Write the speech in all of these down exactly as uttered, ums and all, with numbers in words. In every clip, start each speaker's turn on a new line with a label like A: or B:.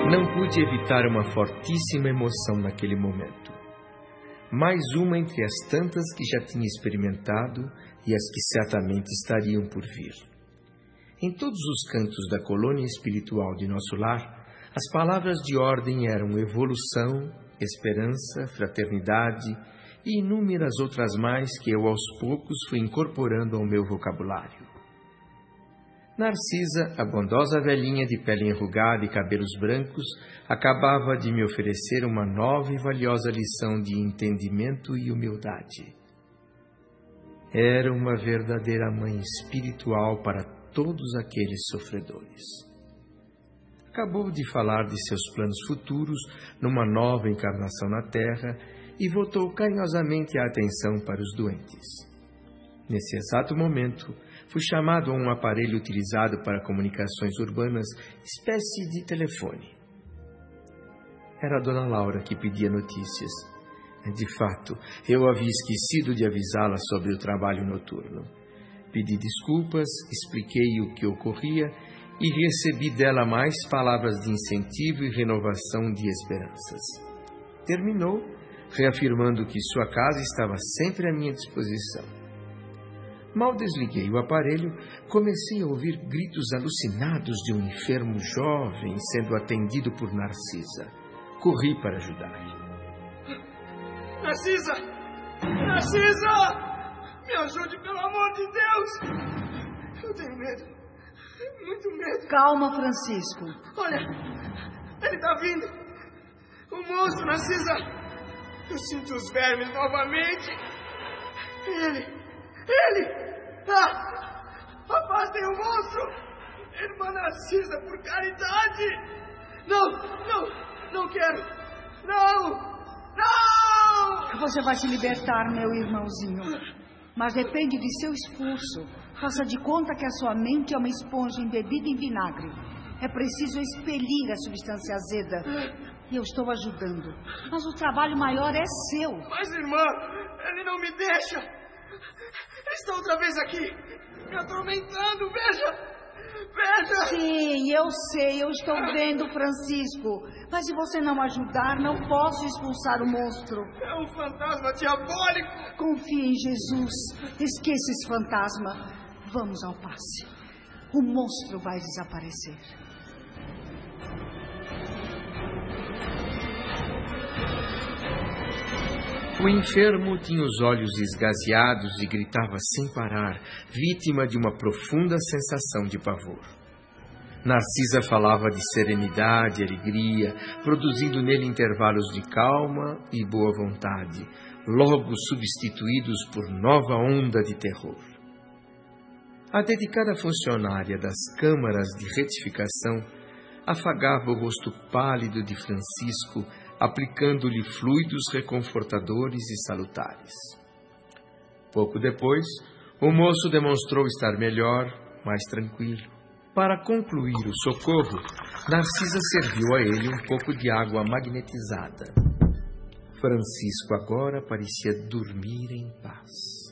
A: Não pude evitar uma fortíssima emoção naquele momento. Mais uma entre as tantas que já tinha experimentado e as que certamente estariam por vir. Em todos os cantos da colônia espiritual de nosso lar, as palavras de ordem eram evolução, esperança, fraternidade e inúmeras outras mais que eu aos poucos fui incorporando ao meu vocabulário. Narcisa, a bondosa velhinha de pele enrugada e cabelos brancos, acabava de me oferecer uma nova e valiosa lição de entendimento e humildade. Era uma verdadeira mãe espiritual para todos aqueles sofredores. Acabou de falar de seus planos futuros numa nova encarnação na Terra e voltou carinhosamente a atenção para os doentes. Nesse exato momento, fui chamado a um aparelho utilizado para comunicações urbanas, espécie de telefone. Era a dona Laura que pedia notícias. De fato, eu havia esquecido de avisá-la sobre o trabalho noturno. Pedi desculpas, expliquei o que ocorria e recebi dela mais palavras de incentivo e renovação de esperanças. Terminou, reafirmando que sua casa estava sempre à minha disposição. Mal desliguei o aparelho, comecei a ouvir gritos alucinados de um enfermo jovem sendo atendido por Narcisa. Corri para ajudar.
B: Narcisa! Narcisa! Me ajude, pelo amor de Deus! Eu tenho medo. Muito medo.
C: Calma, Francisco.
B: Olha, ele está vindo. O monstro, Narcisa. Eu sinto os vermes novamente. Ele, ele. Ah, afastem o monstro. Irmã Narcisa, por caridade. Não, não, não quero. Não, não.
C: Você vai se libertar, meu irmãozinho. Mas depende de seu esforço. Faça de conta que a sua mente é uma esponja embebida em vinagre. É preciso expelir a substância azeda. E eu estou ajudando. Mas o trabalho maior é seu.
B: Mas, irmã, ele não me deixa. Ele está outra vez aqui, me atormentando. Veja, veja.
C: Sim, eu sei, eu estou vendo, Francisco. Mas se você não ajudar, não posso expulsar o monstro.
B: É um fantasma diabólico.
C: Confie em Jesus. Esqueça esse fantasma. Vamos ao passe. O monstro vai desaparecer.
A: O enfermo tinha os olhos esgazeados e gritava sem parar, vítima de uma profunda sensação de pavor. Narcisa falava de serenidade e alegria, produzindo nele intervalos de calma e boa vontade, logo substituídos por nova onda de terror. A dedicada funcionária das câmaras de retificação afagava o rosto pálido de Francisco, aplicando-lhe fluidos reconfortadores e salutares. Pouco depois, o moço demonstrou estar melhor, mais tranquilo. Para concluir o socorro, Narcisa serviu a ele um pouco de água magnetizada. Francisco agora parecia dormir em paz.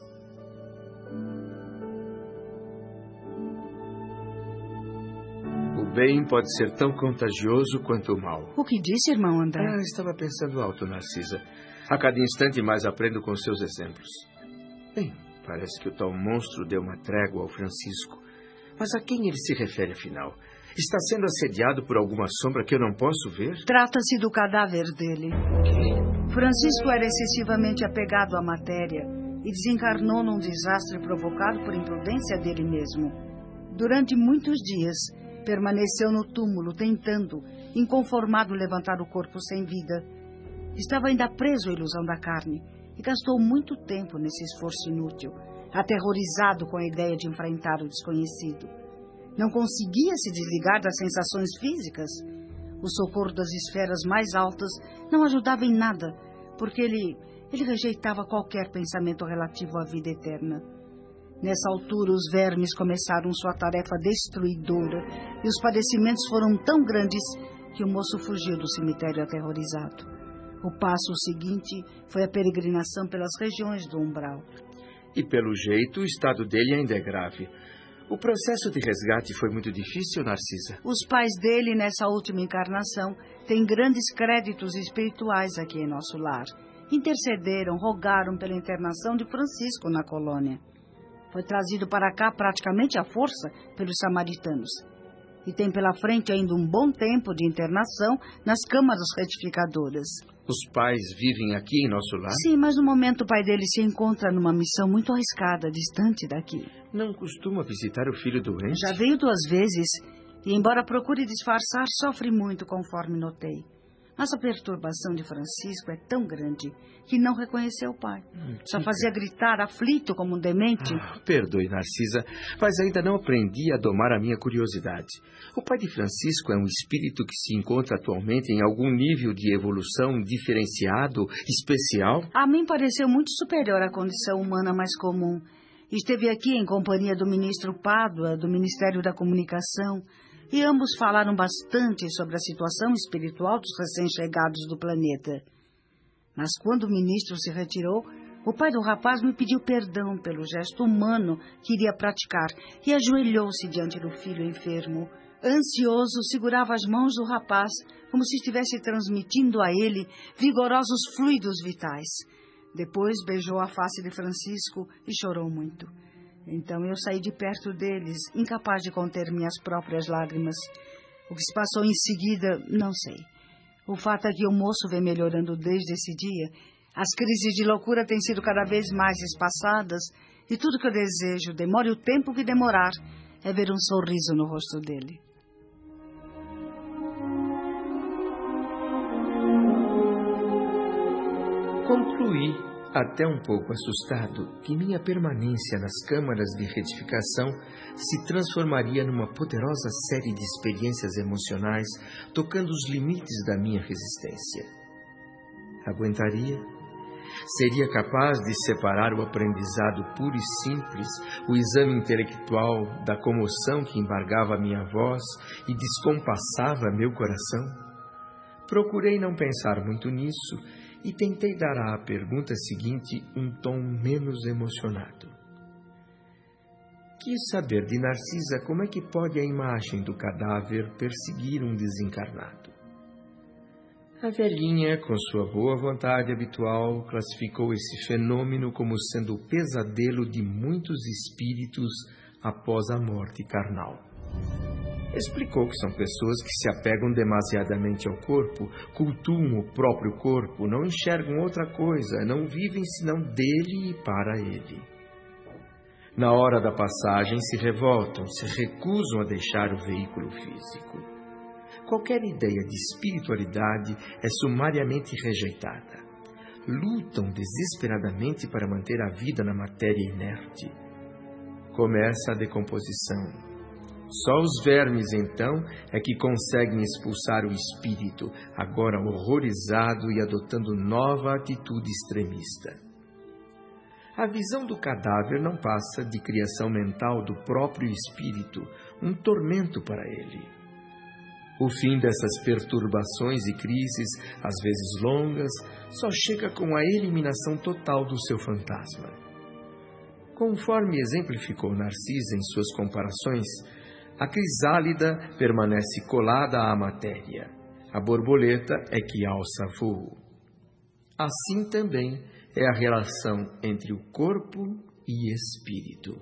A: O bem pode ser tão contagioso quanto o mal.
C: O que disse, irmão André?
A: Ah, estava pensando alto, Narcisa. A cada instante mais aprendo com seus exemplos. Bem, parece que o tal monstro deu uma trégua ao Francisco. Mas a quem ele se refere, afinal? Está sendo assediado por alguma sombra que eu não posso ver?
C: Trata-se do cadáver dele. Francisco era excessivamente apegado à matéria e desencarnou num desastre provocado por imprudência dele mesmo. Durante muitos dias, permaneceu no túmulo, tentando, inconformado, levantar o corpo sem vida. Estava ainda preso à ilusão da carne e gastou muito tempo nesse esforço inútil, aterrorizado com a ideia de enfrentar o desconhecido. Não conseguia se desligar das sensações físicas. O socorro das esferas mais altas não ajudava em nada, porque ele, ele rejeitava qualquer pensamento relativo à vida eterna. Nessa altura, os vermes começaram sua tarefa destruidora e os padecimentos foram tão grandes que o moço fugiu do cemitério aterrorizado. O passo seguinte foi a peregrinação pelas regiões do umbral.
A: E pelo jeito, o estado dele ainda é grave. O processo de resgate foi muito difícil, Narcisa?
C: Os pais dele, nessa última encarnação, têm grandes créditos espirituais aqui em nosso lar. Intercederam, rogaram pela internação de Francisco na colônia. Foi trazido para cá praticamente à força pelos samaritanos. E tem pela frente ainda um bom tempo de internação nas câmaras retificadoras.
A: Os pais vivem aqui em nosso lar?
C: Sim, mas no momento o pai dele se encontra numa missão muito arriscada, distante daqui.
A: Não costuma visitar o filho doente?
C: Já veio duas vezes, e embora procure disfarçar, sofre muito, conforme notei. Mas a perturbação de Francisco é tão grande que não reconheceu o pai. Hum, Só fazia gritar, aflito como um demente.
A: Ah, perdoe, Narcisa, mas ainda não aprendi a domar a minha curiosidade. O pai de Francisco é um espírito que se encontra atualmente em algum nível de evolução diferenciado, especial?
C: A mim pareceu muito superior à condição humana mais comum. Esteve aqui em companhia do ministro Pádua, do Ministério da Comunicação, e ambos falaram bastante sobre a situação espiritual dos recém-chegados do planeta. Mas quando o ministro se retirou, o pai do rapaz me pediu perdão pelo gesto humano que iria praticar e ajoelhou-se diante do filho enfermo. Ansioso, segurava as mãos do rapaz como se estivesse transmitindo a ele vigorosos fluidos vitais. Depois beijou a face de Francisco e chorou muito. Então eu saí de perto deles, incapaz de conter minhas próprias lágrimas. O que se passou em seguida, não sei. O fato é que o moço vem melhorando desde esse dia. As crises de loucura têm sido cada vez mais espaçadas e tudo que eu desejo, demore o tempo que demorar, é ver um sorriso no rosto dele.
A: Concluí, até um pouco assustado, que minha permanência nas câmaras de retificação se transformaria numa poderosa série de experiências emocionais, tocando os limites da minha resistência. Aguentaria? Seria capaz de separar o aprendizado puro e simples, o exame intelectual da comoção que embargava minha voz e descompassava meu coração? Procurei não pensar muito nisso e tentei dar à pergunta seguinte um tom menos emocionado. Quis saber de Narcisa como é que pode a imagem do cadáver perseguir um desencarnado. A velhinha, com sua boa vontade habitual, classificou esse fenômeno como sendo o pesadelo de muitos espíritos após a morte carnal. Explicou que são pessoas que se apegam demasiadamente ao corpo, cultuam o próprio corpo, não enxergam outra coisa, não vivem senão dele e para ele. Na hora da passagem se revoltam, se recusam a deixar o veículo físico. Qualquer ideia de espiritualidade é sumariamente rejeitada. Lutam desesperadamente para manter a vida na matéria inerte. Começa a decomposição. Só os vermes, então, é que conseguem expulsar o espírito, agora horrorizado e adotando nova atitude extremista. A visão do cadáver não passa de criação mental do próprio espírito, um tormento para ele. O fim dessas perturbações e crises, às vezes longas, só chega com a eliminação total do seu fantasma. Conforme exemplificou Narcisa em suas comparações, a crisálida permanece colada à matéria. A borboleta é que alça voo. Assim também é a relação entre o corpo e espírito.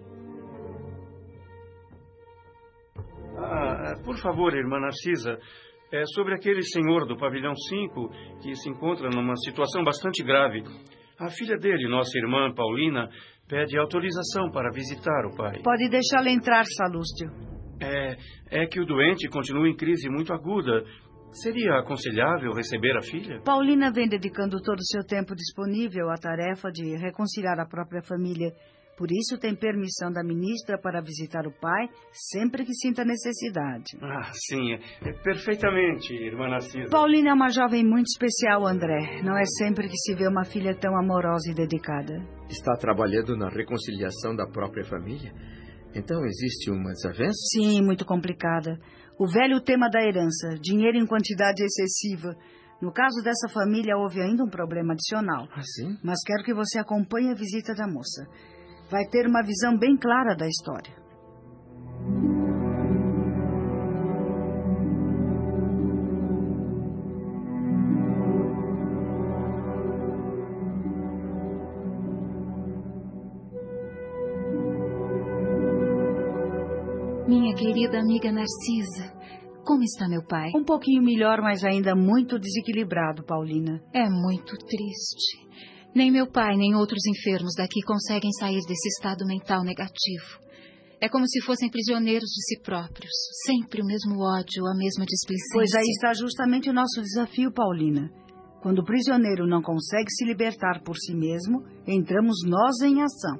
D: Ah, por favor, irmã Narcisa, é sobre aquele senhor do pavilhão cinco que se encontra numa situação bastante grave. A filha dele, nossa irmã Paulina, pede autorização para visitar o pai.
C: Pode deixá-la entrar, Salúcio.
D: É, é que o doente continua em crise muito aguda. Seria aconselhável receber a filha?
C: Paulina vem dedicando todo o seu tempo disponível à tarefa de reconciliar a própria família. Por isso tem permissão da ministra para visitar o pai sempre que sinta necessidade.
D: Ah, sim. É, perfeitamente, irmã Narcisa.
C: Paulina é uma jovem muito especial, André. Não é sempre que se vê uma filha tão amorosa e dedicada.
A: Está trabalhando na reconciliação da própria família? Então existe uma desavença?
C: Sim, muito complicada. O velho tema da herança, dinheiro em quantidade excessiva. No caso dessa família, houve ainda um problema adicional.
A: Ah, sim?
C: Mas quero que você acompanhe a visita da moça. Vai ter uma visão bem clara da história.
E: minha querida amiga Narcisa. Como está meu pai?
C: Um pouquinho melhor, mas ainda muito desequilibrado, Paulina.
E: É muito triste. Nem meu pai, nem outros enfermos daqui conseguem sair desse estado mental negativo. É como se fossem prisioneiros de si próprios. Sempre o mesmo ódio, a mesma displicência.
C: Pois aí está justamente o nosso desafio, Paulina. Quando o prisioneiro não consegue se libertar por si mesmo, entramos nós em ação.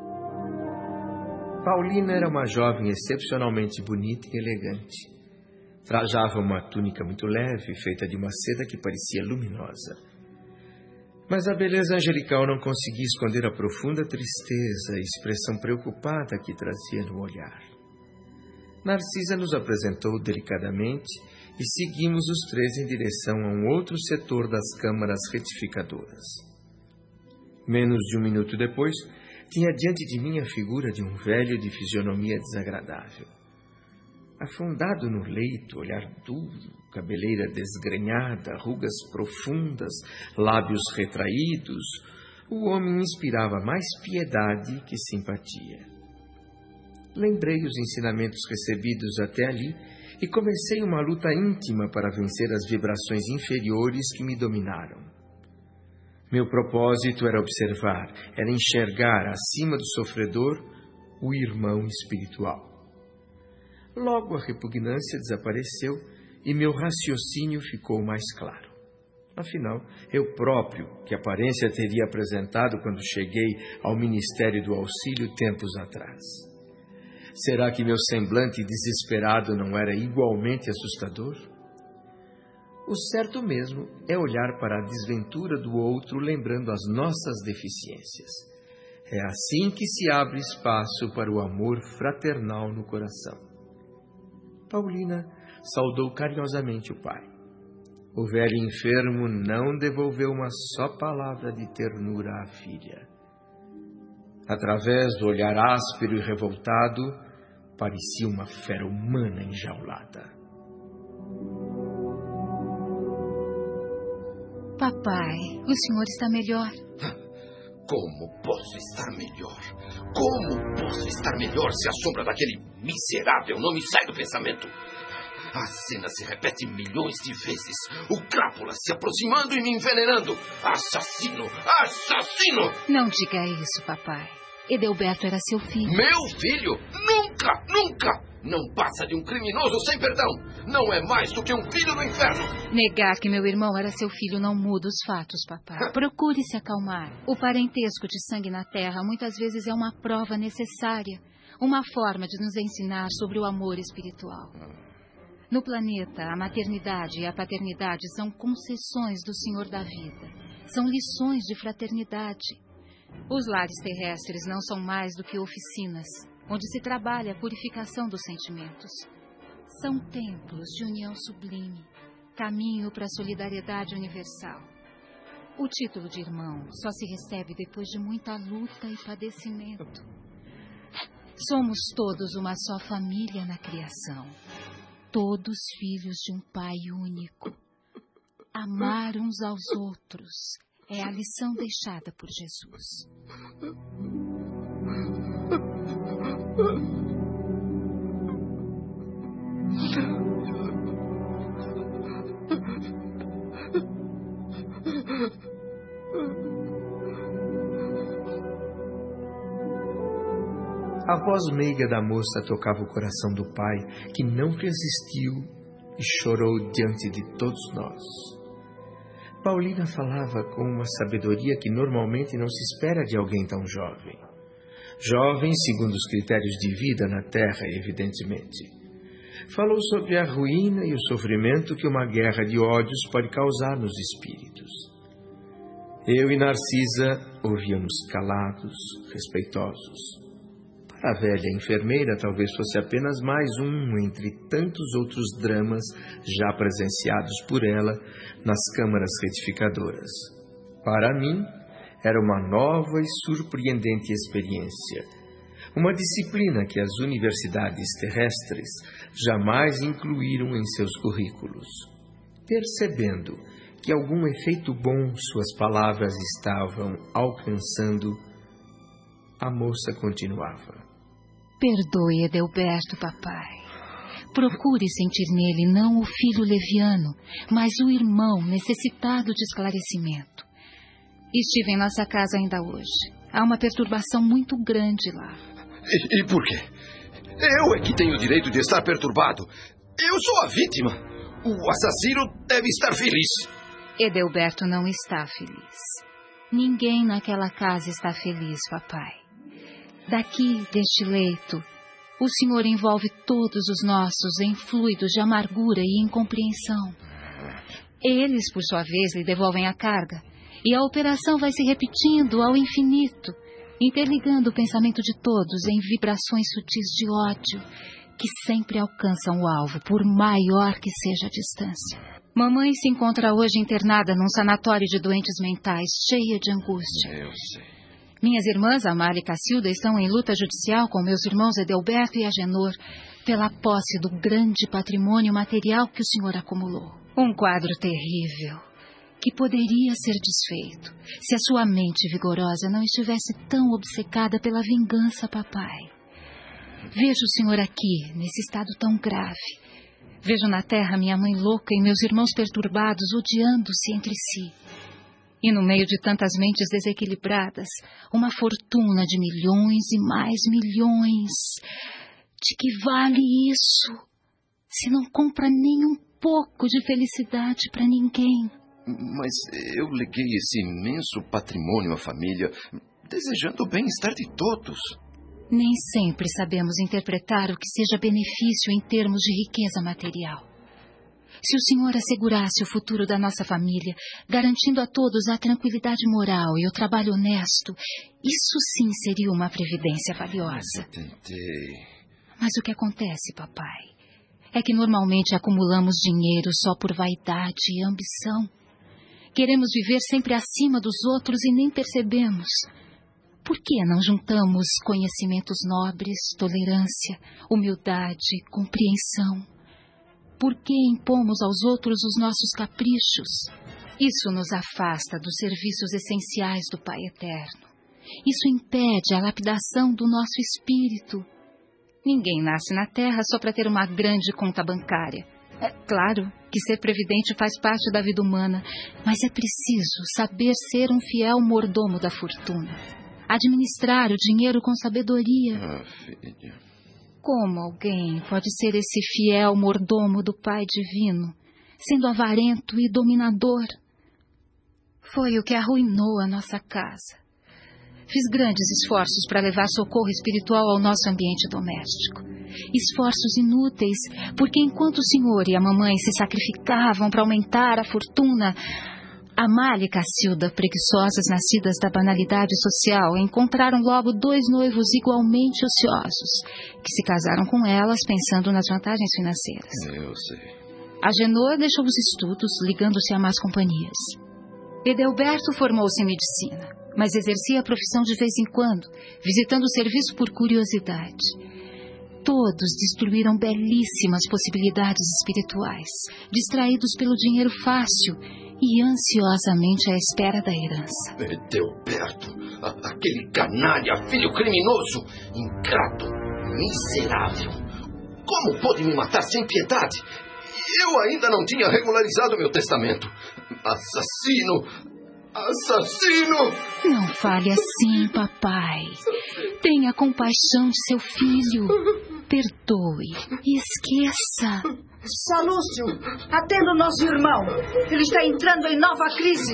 A: Paulina era uma jovem excepcionalmente bonita e elegante. Trajava uma túnica muito leve, feita de uma seda que parecia luminosa. Mas a beleza angelical não conseguia esconder a profunda tristeza e expressão preocupada que trazia no olhar. Narcisa nos apresentou delicadamente e seguimos os três em direção a um outro setor das câmaras retificadoras. Menos de um minuto depois, tinha diante de mim a figura de um velho de fisionomia desagradável. Afundado no leito, olhar duro, cabeleira desgrenhada, rugas profundas, lábios retraídos, o homem inspirava mais piedade que simpatia. Lembrei os ensinamentos recebidos até ali e comecei uma luta íntima para vencer as vibrações inferiores que me dominaram. Meu propósito era observar, era enxergar acima do sofredor o irmão espiritual. Logo a repugnância desapareceu e meu raciocínio ficou mais claro. Afinal, eu próprio, que aparência teria apresentado quando cheguei ao Ministério do Auxílio tempos atrás. Será que meu semblante desesperado não era igualmente assustador? O certo mesmo é olhar para a desventura do outro lembrando as nossas deficiências. É assim que se abre espaço para o amor fraternal no coração. Paulina saudou carinhosamente o pai. O velho enfermo não devolveu uma só palavra de ternura à filha. Através do olhar áspero e revoltado, parecia uma fera humana enjaulada.
E: Papai, o senhor está melhor?
F: Como posso estar melhor? Como posso estar melhor se a sombra daquele miserável não me sai do pensamento? A cena se repete milhões de vezes. O crápula se aproximando e me envenenando. Assassino! Assassino!
E: Não diga isso, papai. Edelberto era seu filho.
F: Meu filho? Nunca! Nunca! Não passa de um criminoso sem perdão. Não é mais do que um filho do inferno.
E: Negar que meu irmão era seu filho não muda os fatos, papai. Procure se acalmar. O parentesco de sangue na terra muitas vezes é uma prova necessária. Uma forma de nos ensinar sobre o amor espiritual. No planeta, a maternidade e a paternidade são concessões do Senhor da vida. São lições de fraternidade. Os lares terrestres não são mais do que oficinas, onde se trabalha a purificação dos sentimentos. São templos de união sublime, caminho para a solidariedade universal. O título de irmão só se recebe depois de muita luta e padecimento. Somos todos uma só família na criação, todos filhos de um Pai único. Amar uns aos outros é a lição deixada por Jesus.
A: A voz meiga da moça tocava o coração do pai, que não resistiu e chorou diante de todos nós. Paulina falava com uma sabedoria que normalmente não se espera de alguém tão jovem. Jovem segundo os critérios de vida na terra, evidentemente. Falou sobre a ruína e o sofrimento que uma guerra de ódios pode causar nos espíritos. Eu e Narcisa ouvíamos calados, respeitosos. Para a velha enfermeira, talvez fosse apenas mais um entre tantos outros dramas já presenciados por ela nas câmaras retificadoras. Para mim, era uma nova e surpreendente experiência. Uma disciplina que as universidades terrestres jamais incluíram em seus currículos. Percebendo que algum efeito bom suas palavras estavam alcançando, a moça continuava.
E: Perdoe, Edelberto, papai. Procure sentir nele não o filho leviano, mas o irmão necessitado de esclarecimento. Estive em nossa casa ainda hoje. Há uma perturbação muito grande lá.
F: E, e por quê? Eu é que tenho o direito de estar perturbado. Eu sou a vítima. O assassino deve estar feliz.
E: Edelberto não está feliz. Ninguém naquela casa está feliz, papai. Daqui, deste leito, o senhor envolve todos os nossos em fluidos de amargura e incompreensão. Eles, por sua vez, lhe devolvem a carga. E a operação vai se repetindo ao infinito, interligando o pensamento de todos em vibrações sutis de ódio, que sempre alcançam o alvo, por maior que seja a distância. Mamãe se encontra hoje internada num sanatório de doentes mentais, cheia de angústia.
F: Eu sei.
E: Minhas irmãs, Amália e Cacilda, estão em luta judicial com meus irmãos Edelberto e Agenor pela posse do grande patrimônio material que o senhor acumulou. Um quadro terrível, que poderia ser desfeito se a sua mente vigorosa não estivesse tão obcecada pela vingança, papai. Vejo o senhor aqui, nesse estado tão grave. Vejo na terra minha mãe louca e meus irmãos perturbados, odiando-se entre si. E no meio de tantas mentes desequilibradas, uma fortuna de milhões e mais milhões. De que vale isso, se não compra nem um pouco de felicidade para ninguém?
F: Mas eu leguei esse imenso patrimônio à família, desejando o bem-estar de todos.
E: Nem sempre sabemos interpretar o que seja benefício em termos de riqueza material. Se o senhor assegurasse o futuro da nossa família, garantindo a todos a tranquilidade moral e o trabalho honesto, isso sim seria uma previdência valiosa.
F: Eu tentei.
E: Mas o que acontece, papai, é que normalmente acumulamos dinheiro só por vaidade e ambição. Queremos viver sempre acima dos outros e nem percebemos. Por que não juntamos conhecimentos nobres, tolerância, humildade, compreensão? Por que impomos aos outros os nossos caprichos? Isso nos afasta dos serviços essenciais do Pai Eterno. Isso impede a lapidação do nosso espírito. Ninguém nasce na Terra só para ter uma grande conta bancária. É claro que ser previdente faz parte da vida humana, mas é preciso saber ser um fiel mordomo da fortuna. Administrar o dinheiro com sabedoria.
F: Ah, filha.
E: Como alguém pode ser esse fiel mordomo do Pai Divino, sendo avarento e dominador? Foi o que arruinou a nossa casa. Fiz grandes esforços para levar socorro espiritual ao nosso ambiente doméstico. Esforços inúteis, porque enquanto o senhor e a mamãe se sacrificavam para aumentar a fortuna, Amália e Cacilda, preguiçosas nascidas da banalidade social, encontraram logo dois noivos igualmente ociosos, que se casaram com elas pensando nas vantagens financeiras.
F: Eu sei.
E: Agenor deixou os estudos, ligando-se a más companhias. Edelberto formou-se em medicina, mas exercia a profissão de vez em quando, visitando o serviço por curiosidade. Todos destruíram belíssimas possibilidades espirituais, distraídos pelo dinheiro fácil e ansiosamente à espera da herança.
F: Edelberto, a- aquele canalha, filho criminoso, ingrato, miserável. Como pôde me matar sem piedade? Eu ainda não tinha regularizado meu testamento. Assassino! Assassino!
E: Não fale assim, papai. Tenha compaixão de seu filho. Perdoe e esqueça.
C: Salúcio, atenda o nosso irmão. Ele está entrando em nova crise.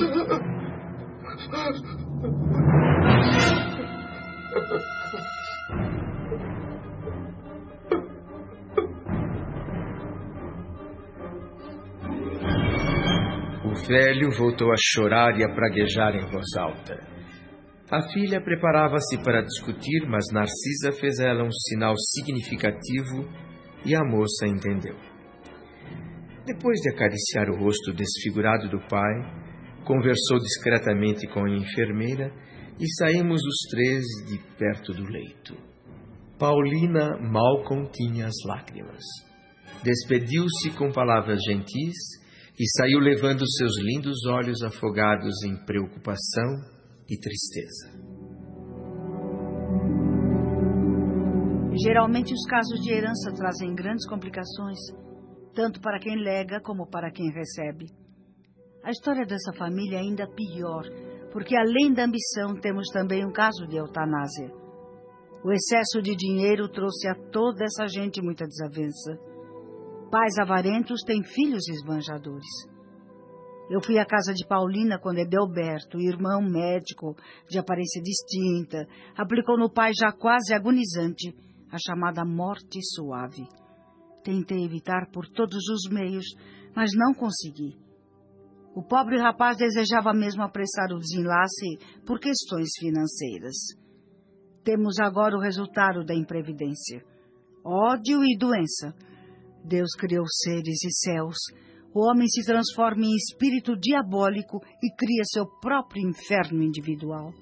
A: O velho voltou a chorar e a praguejar em voz alta. A filha preparava-se para discutir, mas Narcisa fez a ela um sinal significativo e a moça entendeu. Depois de acariciar o rosto desfigurado do pai, conversou discretamente com a enfermeira e saímos os três de perto do leito. Paulina mal continha as lágrimas. Despediu-se com palavras gentis e saiu levando seus lindos olhos afogados em preocupação e tristeza.
C: Geralmente os casos de herança trazem grandes complicações, tanto para quem lega como para quem recebe. A história dessa família é ainda pior, porque além da ambição temos também um caso de eutanásia. O excesso de dinheiro trouxe a toda essa gente muita desavença. Pais avarentos têm filhos esbanjadores. Eu fui à casa de Paulina quando Edelberto, irmão médico de aparência distinta, aplicou no pai já quase agonizante a chamada morte suave. Tentei evitar por todos os meios, mas não consegui. O pobre rapaz desejava mesmo apressar o desenlace por questões financeiras. Temos agora o resultado da imprevidência. Ódio e doença. Deus criou seres e céus. O homem se transforma em espírito diabólico e cria seu próprio inferno individual.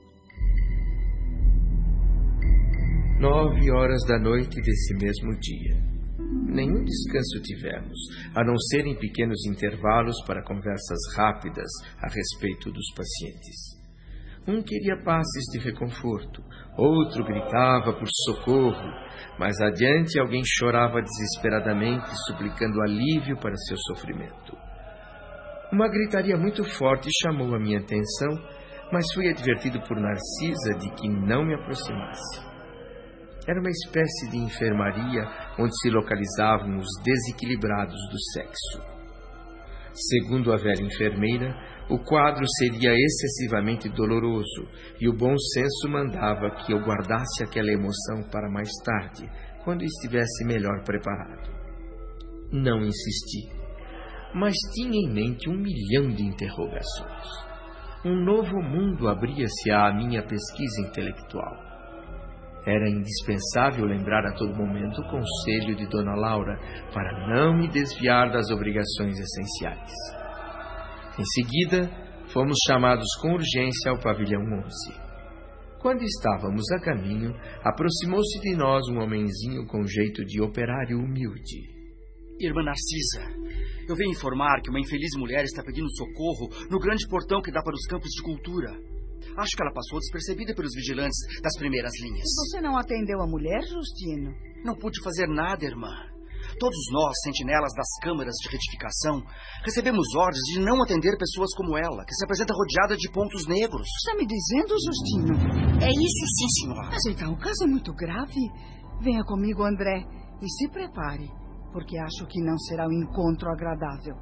A: Nove horas da noite desse mesmo dia. Nenhum descanso tivemos, a não ser em pequenos intervalos para conversas rápidas a respeito dos pacientes. Um queria passes de reconforto, outro gritava por socorro, mais adiante alguém chorava desesperadamente, suplicando alívio para seu sofrimento. Uma gritaria muito forte chamou a minha atenção, mas fui advertido por Narcisa de que não me aproximasse. Era uma espécie de enfermaria onde se localizavam os desequilibrados do sexo. Segundo a velha enfermeira, o quadro seria excessivamente doloroso e o bom senso mandava que eu guardasse aquela emoção para mais tarde, quando estivesse melhor preparado. Não insisti, mas tinha em mente um milhão de interrogações. Um novo mundo abria-se à minha pesquisa intelectual. Era indispensável lembrar a todo momento o conselho de Dona Laura para não me desviar das obrigações essenciais. Em seguida, fomos chamados com urgência ao pavilhão onze. Quando estávamos a caminho, aproximou-se de nós um homenzinho com jeito de operário humilde.
G: Irmã Narcisa, eu venho informar que uma infeliz mulher está pedindo socorro no grande portão que dá para os campos de cultura. Acho que ela passou despercebida pelos vigilantes das primeiras linhas.
C: Você não atendeu a mulher, Justino?
G: Não pude fazer nada, irmã. Todos nós, sentinelas das câmaras de retificação, recebemos ordens de não atender pessoas como ela, que se apresenta rodeada de pontos negros.
C: Está me dizendo, Justino?
G: É isso sim, senhora.
C: Mas então, o caso é muito grave. Venha comigo, André, e se prepare, porque acho que não será um encontro agradável.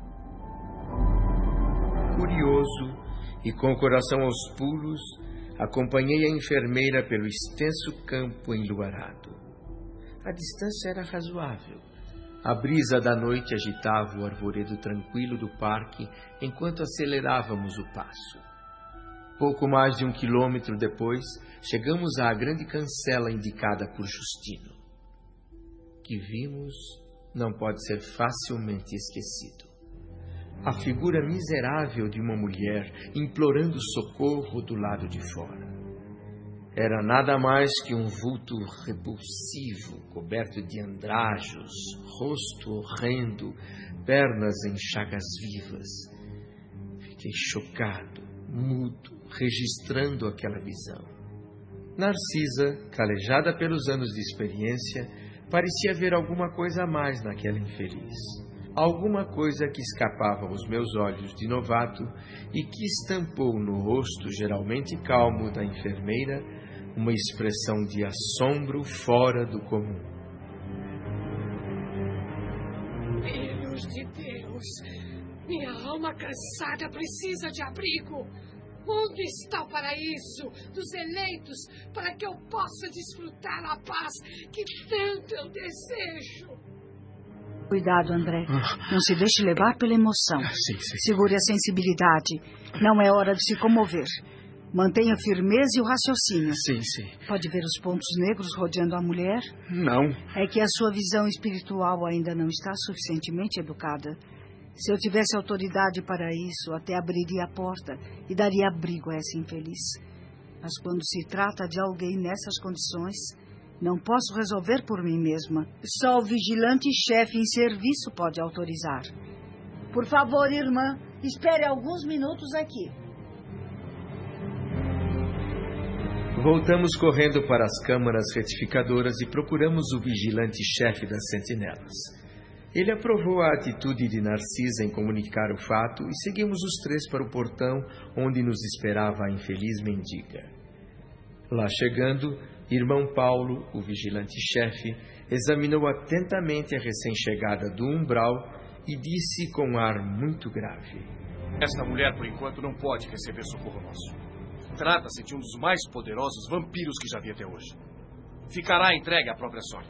A: Curioso e com o coração aos pulos, acompanhei a enfermeira pelo extenso campo enluarado. A distância era razoável. A brisa da noite agitava o arvoredo tranquilo do parque enquanto acelerávamos o passo. Pouco mais de um quilômetro depois, chegamos à grande cancela indicada por Justino. O que vimos não pode ser facilmente esquecido. A figura miserável de uma mulher implorando socorro do lado de fora. Era nada mais que um vulto repulsivo, coberto de andrajos, rosto horrendo, pernas em chagas vivas. Fiquei chocado, mudo, registrando aquela visão. Narcisa, calejada pelos anos de experiência, parecia ver alguma coisa a mais naquela infeliz. Alguma coisa que escapava aos meus olhos de novato e que estampou no rosto geralmente calmo da enfermeira uma expressão de assombro fora do comum.
H: Filhos de Deus, minha alma cansada precisa de abrigo. Onde está o paraíso dos eleitos para que eu possa desfrutar a paz que tanto eu desejo?
C: Cuidado, André. Não se deixe levar pela emoção.
A: Sim, sim.
C: Segure a sensibilidade. Não é hora de se comover. Mantenha a firmeza e o raciocínio.
A: Sim, sim.
C: Pode ver os pontos negros rodeando a mulher?
A: Não.
C: É que a sua visão espiritual ainda não está suficientemente educada. Se eu tivesse autoridade para isso, até abriria a porta e daria abrigo a essa infeliz. Mas quando se trata de alguém nessas condições, não posso resolver por mim mesma. Só o vigilante-chefe em serviço pode autorizar. Por favor, irmã, espere alguns minutos aqui.
A: Voltamos correndo para as câmaras retificadoras e procuramos o vigilante-chefe das sentinelas. Ele aprovou a atitude de Narcisa em comunicar o fato e seguimos os três para o portão onde nos esperava a infeliz mendiga. Lá chegando, irmão Paulo, o vigilante-chefe, examinou atentamente a recém-chegada do umbral e disse com ar muito grave:
I: Esta mulher, por enquanto, não pode receber socorro nosso. Trata-se de um dos mais poderosos vampiros que já vi até hoje. Ficará entregue à própria sorte.